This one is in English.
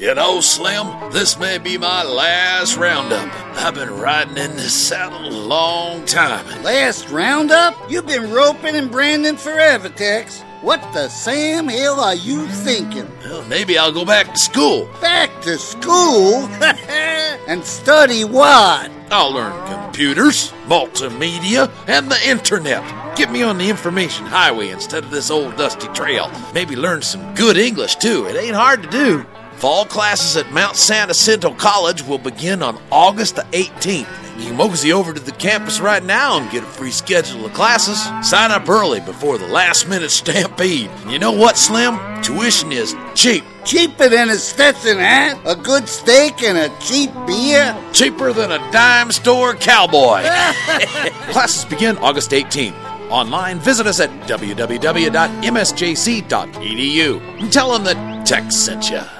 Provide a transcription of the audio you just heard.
You know, Slim, this may be my last roundup. I've been riding in this saddle a long time. Last roundup? You've been roping and branding forever, Tex. What the Sam Hill are you thinking? Well, maybe I'll go back to school. Back to school? And study what? I'll learn computers, multimedia, and the internet. Get me on the information highway instead of this old dusty trail. Maybe learn some good English, too. It ain't hard to do. Fall classes at Mount San Jacinto College will begin on August the 18th. You can mosey over to the campus right now and get a free schedule of classes. Sign up early before the last-minute stampede. And you know what, Slim? Tuition is cheap. Cheaper than a Stetson hat, a good steak, and a cheap beer? Cheaper than a dime store cowboy. Classes begin August 18th. Online, visit us at www.msjc.edu. And tell them that Tex sent you.